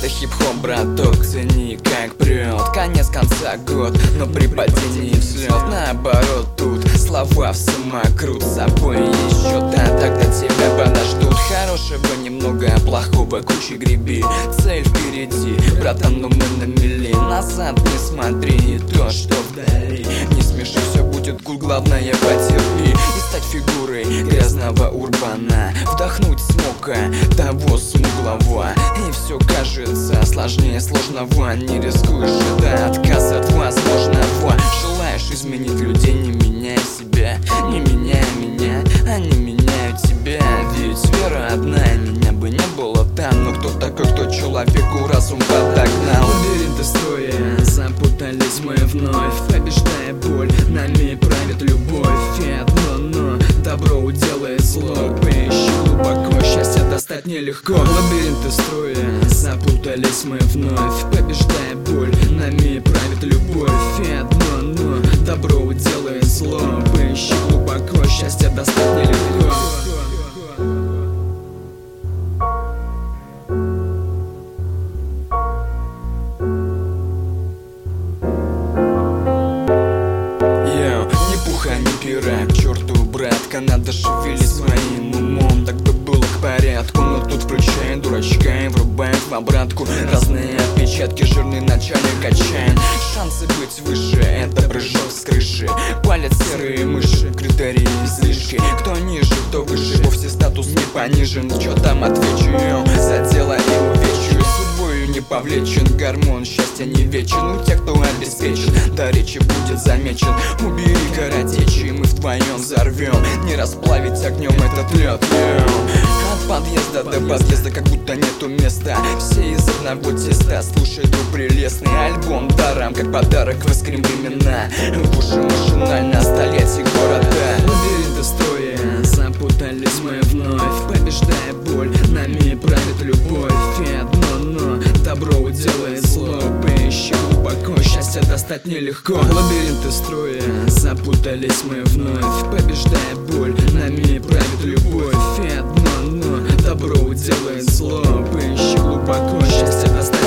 хип-хоп, браток, цени как прет. Конец конца год, но при падении взлет. Наоборот, тут слова в самокрут. С собой еще тогда тебя подождут. Хорошего немного, плохого кучи греби. Цель впереди, братан, но мы на мели. Назад не смотри, то, что вдали. Не смеши, все будет кул, главное потерпи. И стать фигурой грязного урбана. Вдохнуть смока того смуглого. И все кажется сложнее сложного. Не рискуешь ожидая отказа от возможного. Желаешь изменить людей, не меняя себя. Не меняя меня, они меняют тебя. Ведь вера одна, меня бы не было там. Но кто такой, кто человеку разум подогнал? Лабиринты строя запутались мы вновь. Побеждая боль, нами правит любовь. И одно но, добро уделает зло. Поищи глубоко, счастье достать нелегко. Лабиринты строя запутались мы вновь. Побеждая боль, нами правит любовь. И одно но, добро уделает зло. Поищи глубоко, счастье достать нелегко. К черту, братка, надо шевелить своим умом. Так бы было к порядку, но тут включаем дурачка и врубаем в обратку. Разные отпечатки, жирный начальник качаем. Шансы быть выше, это прыжок с крыши. Палят серые мыши, критерии излишки. Кто ниже, кто выше, вовсе статус не понижен. Чё там отвечу, за дело и увечью. Судьбою не повлечен, гормон счастья не вечен. У тех, кто обеспечен, до речи будет замечен. Убери коротечи, мы вдвоем взорвем. Не расплавить огнем этот лед. От подъезда до подъезда, как будто нету места. Все из одного теста, слушай, друг, прелестный альбом даром, как подарок в искрим времена. В уши машинально столетий города. Лабиринты строя запутались мы вновь. Побеждая боль, нами правит любовь. И одно но, добро уделает зло. Поищи глубоко, счастье достать нелегко. Лабиринты строя запутались мы вновь. Побеждая боль, нами правит любовь. И одно но, добро уделает зло. Поищи глубоко, счастье достать